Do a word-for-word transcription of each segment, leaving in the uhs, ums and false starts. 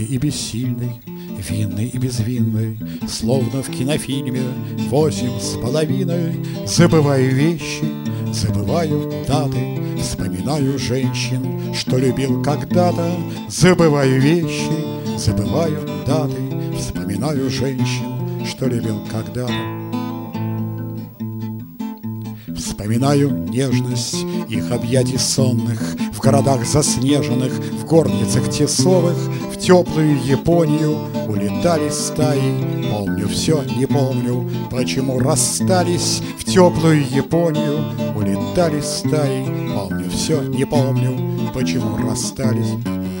и бессильный, винный и безвинный, словно в кинофильме «Восемь с половиной». Забываю вещи, забываю даты, вспоминаю женщин, что любил когда-то. Забываю вещи, забываю даты, вспоминаю женщин, что любил когда-то. Вспоминаю нежность их объятий сонных в городах заснеженных, в горницах тесовых. В теплую Японию улетали стаи. Помню все, не помню, почему расстались. В теплую Японию улетали стаи. Помню все, не помню, почему расстались.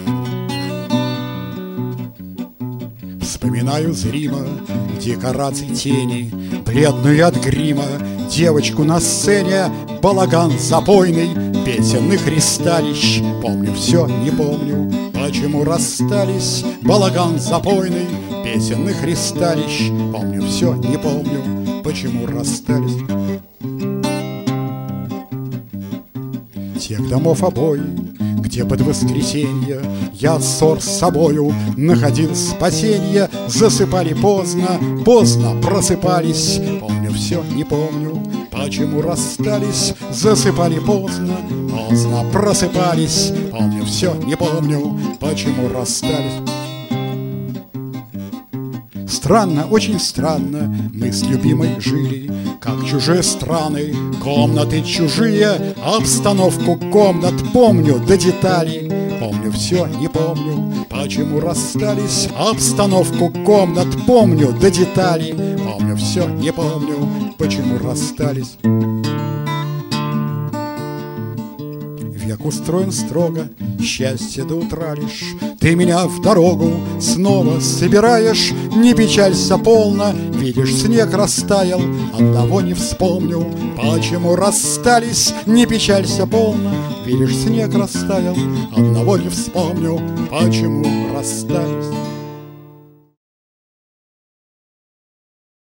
Вспоминаю зримо декораций тени, бледную от грима девочку на сцене, балаган запойный песенных ристалищ. Помню все, не помню, почему расстались. Балаган запойный песенных ристалищ. Помню все, не помню, почему расстались. Тех домов обои, где под воскресенье я ссор с собою находил спасенье. Засыпали поздно, поздно просыпались. Помню все, не помню, почему расстались. Засыпали поздно, поздно просыпались. Помню все, не помню, почему расстались. Странно, очень странно, мы с любимой жили, как чужие страны, комнаты чужие. Обстановку комнат помню до деталей. Помню все, не помню, почему расстались. Обстановку комнат помню до деталей. Помню все, не помню, почему расстались. Век устроен строго, счастье до утра лишь. Ты меня в дорогу снова собираешь. Не печалься полно, видишь, снег растаял. Одного не вспомню, почему расстались. Не печалься полно, видишь, снег растаял. Одного не вспомню, почему расстались.